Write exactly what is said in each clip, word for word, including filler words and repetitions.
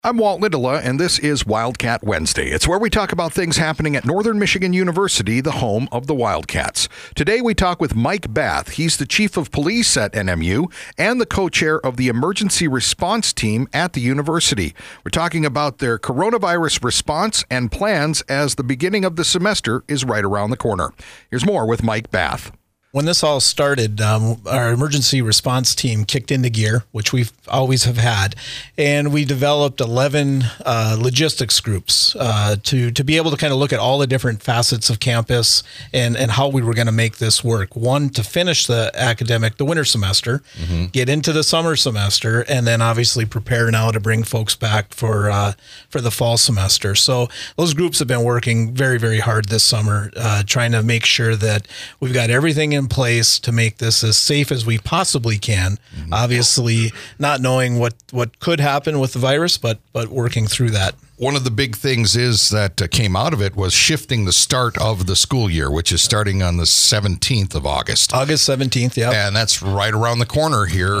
I'm Walt Lidela, and this is Wildcat Wednesday. It's where we talk about things happening at Northern Michigan University, the home of the Wildcats. Today we talk with Mike Bath. He's the chief of police at N M U and the co-chair of the emergency response team at the university. We're talking about their coronavirus response and plans as the beginning of the semester is right around the corner. Here's more with Mike Bath. When this all started, um, our emergency response team kicked into gear, which we've always have had, and we developed eleven uh, logistics groups uh, to to be able to kind of look at all the different facets of campus and and how we were going to make this work. One, to finish the academic, the winter semester, mm-hmm. get into the summer semester, and then obviously prepare now to bring folks back for uh, for the fall semester. So those groups have been working very very hard this summer, uh, trying to make sure that we've got everything in in place to make this as safe as we possibly can. Mm-hmm. Obviously, not knowing what, what could happen with the virus, but but working through that. One of the big things is that uh, came out of it was shifting the start of the school year, which is starting on the seventeenth of August. August seventeenth, yeah. And that's right around the corner here.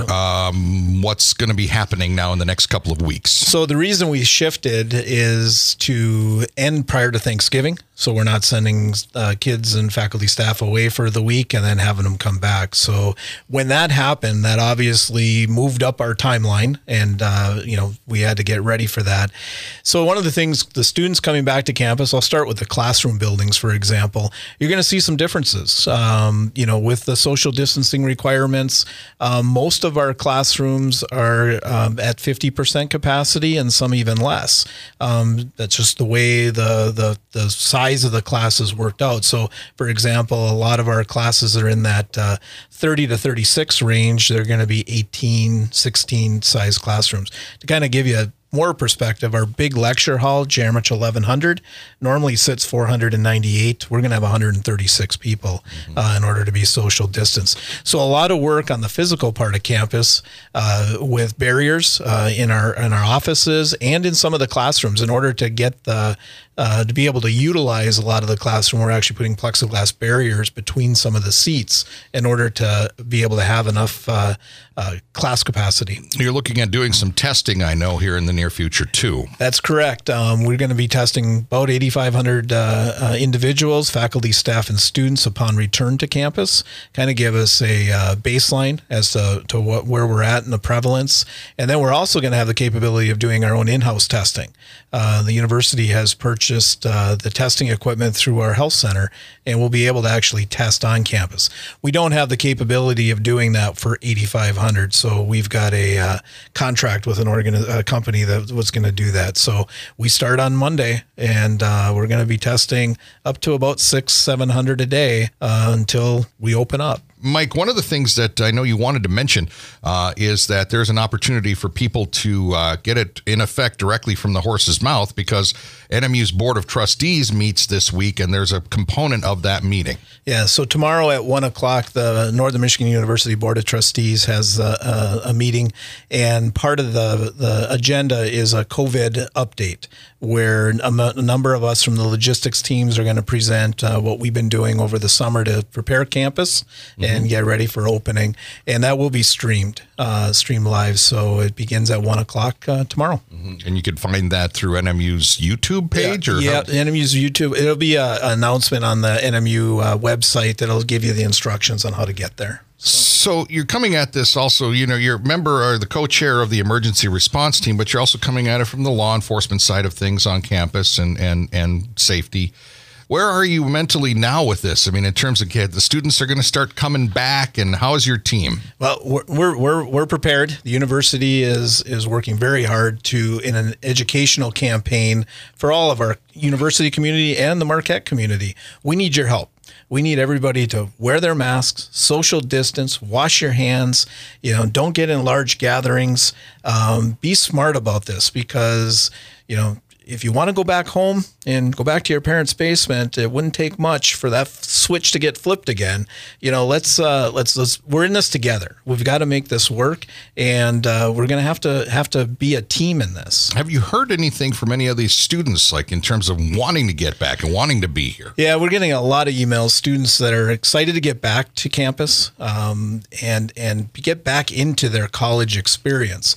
Um, what's going to be happening now in the next couple of weeks? So the reason we shifted is to end prior to Thanksgiving. So we're not sending uh, kids and faculty staff away for the week and then having them come back. So when that happened, that obviously moved up our timeline, and uh, you know we had to get ready for that. So one of the things, the students coming back to campus, I'll start with the classroom buildings, for example. You're going to see some differences. Um, you know, with the social distancing requirements, um, most of our classrooms are um, at fifty percent capacity, and some even less. Um, that's just the way the the the size of the classes worked out. So, for example, a lot of our classes are in that uh, thirty to thirty-six range. They're going to be eighteen, sixteen size classrooms. To kind of give you a more perspective, our big lecture hall, Jermich eleven hundred, normally sits four hundred ninety-eight. We're going to have one hundred thirty-six people uh, in order to be social distance. So a lot of work on the physical part of campus uh, with barriers uh, in our in our offices and in some of the classrooms in order to get the Uh, to be able to utilize a lot of the classroom. We're actually putting plexiglass barriers between some of the seats in order to be able to have enough uh, uh, class capacity. You're looking at doing some testing, I know, here in the near future, too. That's correct. Um, we're going to be testing about eighty-five hundred uh, uh, individuals, faculty, staff, and students upon return to campus, kind of give us a uh, baseline as to, to what, where we're at in the prevalence. And then we're also going to have the capability of doing our own in-house testing. Uh, the university has purchased uh, the testing equipment through our health center, and we'll be able to actually test on campus. We don't have the capability of doing that for eighty-five hundred, so we've got a uh, contract with an organi- a company that was going to do that. So we start on Monday, and uh, we're going to be testing up to about six, seven hundred a day uh, until we open up. Mike, one of the things that I know you wanted to mention uh, is that there's an opportunity for people to uh, get it in effect directly from the horse's mouth, because N M U's Board of Trustees meets this week, and there's a component of that meeting. Yeah, so tomorrow at one o'clock, the Northern Michigan University Board of Trustees has a, a, a meeting, and part of the, the agenda is a COVID update, where a, a number of us from the logistics teams are going to present uh, what we've been doing over the summer to prepare campus mm-hmm. and get ready for opening. And that will be streamed, uh, streamed live. So it begins at one o'clock uh, tomorrow. Mm-hmm. And you can find that through N M U's YouTube page? Yeah, or yeah how- N M U's YouTube. It'll be a, an announcement on the N M U uh, website that'll give you the instructions on how to get there. So you're coming at this also, you know, you're a member or the co-chair of the emergency response team, but you're also coming at it from the law enforcement side of things on campus and, and, and safety. Where are you mentally now with this? I mean, in terms of kids, the students are going to start coming back, and how is your team? Well, we're we're we're prepared. The university is is working very hard to in an educational campaign for all of our university community and the Marquette community. We need your help. We need everybody to wear their masks, social distance, wash your hands, you know, don't get in large gatherings. Um, be smart about this, because, you know, if you want to go back home and go back to your parents' basement, it wouldn't take much for that switch to get flipped again. You know, let's uh, let's let's we're in this together. We've got to make this work, and uh, we're going to have to have to be a team in this. Have you heard anything from any of these students, like in terms of wanting to get back and wanting to be here? Yeah, we're getting a lot of emails. Students that are excited to get back to campus um, and and get back into their college experience.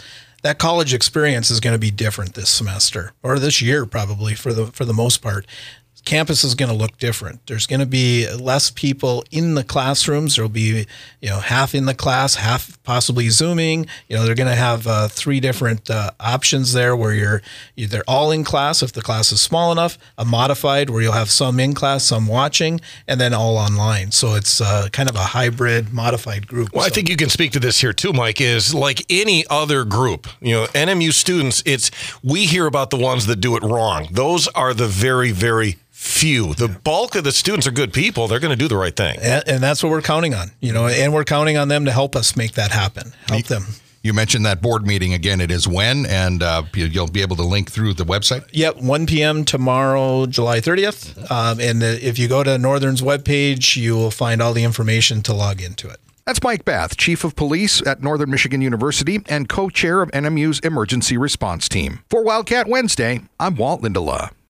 that college experience is going to be different this semester or this year, probably for the for the most part. Campus is going to look different. There's going to be less people in the classrooms. There'll be, you know, half in the class, half possibly Zooming. You know, they're going to have uh, three different uh, options there where you're either all in class if the class is small enough, a modified where you'll have some in class, some watching, and then all online. So it's uh, kind of a hybrid modified group. Well, so. I think you can speak to this here too, Mike, is like any other group, you know, N M U students, it's, we hear about the ones that do it wrong. Those are the very, very few. The bulk of the students are good people. They're going to do the right thing. And, and that's what we're counting on, you know, and we're counting on them to help us make that happen, help them. You mentioned that board meeting again. It is when, and uh, you'll be able to link through the website? Yep, one p.m. tomorrow, July thirtieth. Um, and the, if you go to Northern's webpage, you will find all the information to log into it. That's Mike Bath, Chief of Police at Northern Michigan University and co-chair of N M U's Emergency Response Team. For Wildcat Wednesday, I'm Walt Lindelof.